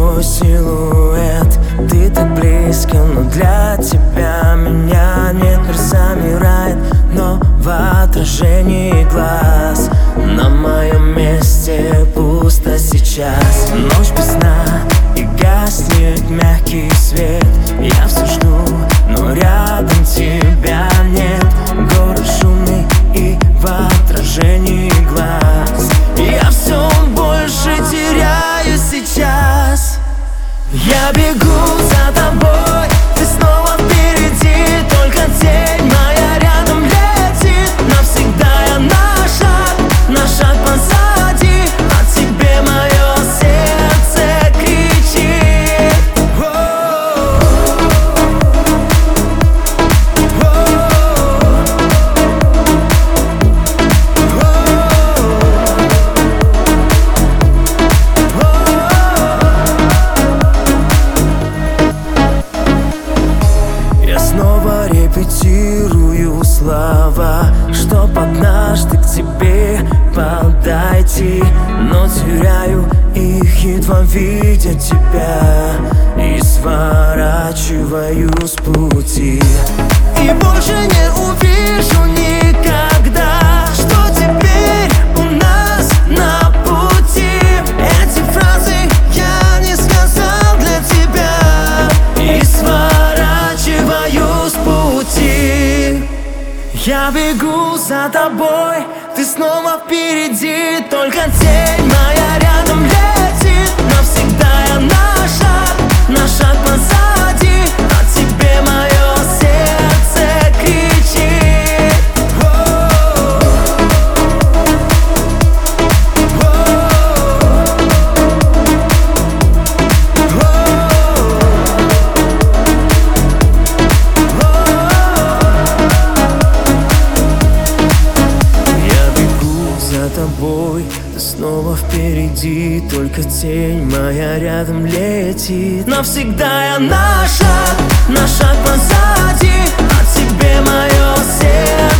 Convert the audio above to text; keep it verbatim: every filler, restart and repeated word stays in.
твой силуэт. Ты так близко, но для тебя меня нет. Мир замирает, но в отражении глаз. На моем месте пусто сейчас. Ночь без сна и гаснет мягкий свет. Я все жду, но рядом тебя нет. Город шумный и в отражении глаз. Я все больше теряю сейчас. Я бегу за тобой, ты снова впереди. Только тень моя рядом летит. Навсегда я на шаг, на шаг позади. О тебе мое сердце кричит. Я снова репетирую слова, чтоб однажды к тебе подойти. Но теряю их, едва видя тебя, и сворачиваю с пути. И больше не увижу никогда, что теперь у нас на пути. Эти фразы я не сказал для тебя, и сворачиваю с пути. Я бегу за тобой, ты снова впереди. Только тень моя рядом летит. Навсегда я на шаг, на шаг позади. О тебе мое сердце кричит. За тобой, ты снова впереди. Только тень моя рядом летит. Навсегда я на шаг, на шаг позади. О тебе мое сердце